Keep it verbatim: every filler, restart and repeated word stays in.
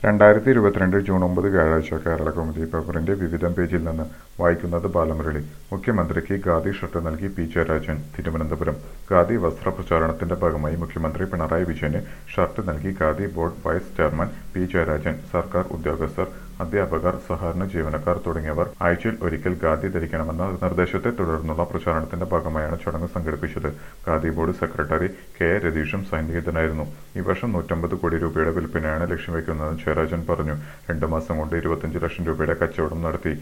രണ്ടായിരത്തി ഇരുപത്തിരണ്ട് ജൂൺ ഒമ്പത് വ്യാഴാഴ്ച കേരളകൗമുദി പേപ്പറിന്റെ വിവിധം പേജിൽ നിന്ന് വായിക്കുന്നത് ബാലമുരളി. മുഖ്യമന്ത്രിക്ക് ഖാദി ഷർട്ട് നൽകി പി ജയരാജൻ. തിരുവനന്തപുരം. ഖാദി വസ്ത്രപ്രചാരണത്തിന്റെ ഭാഗമായി മുഖ്യമന്ത്രി പിണറായി വിജയന് ഷർട്ട് നൽകി khadi board vice chairman P Jayarajan. സർക്കാർ ഉദ്യോഗസ്ഥർ, അധ്യാപകർ, സഹകരണ ജീവനക്കാർ തുടങ്ങിയവർ ആഴ്ചയിൽ ഒരിക്കൽ ഖാദി ധരിക്കണമെന്ന നിർദ്ദേശത്തെ തുടർന്നുള്ള പ്രചാരണത്തിന്റെ ഭാഗമായാണ് ചടങ്ങ് സംഘടിപ്പിച്ചത്. Khadi board secretary K A രതീഷും സന്നിഹിതനായിരുന്നു. ഈ വർഷം നൂറ്റമ്പത് കോടി രൂപയുടെ വിൽപ്പനയാണ് ലക്ഷ്യം വെക്കുന്നതെന്ന് ജയരാജൻ പറഞ്ഞു. രണ്ടു മാസം കൊണ്ട് ഇരുപത്തിയഞ്ച് ലക്ഷം രൂപയുടെ കച്ചവടം നടത്തി.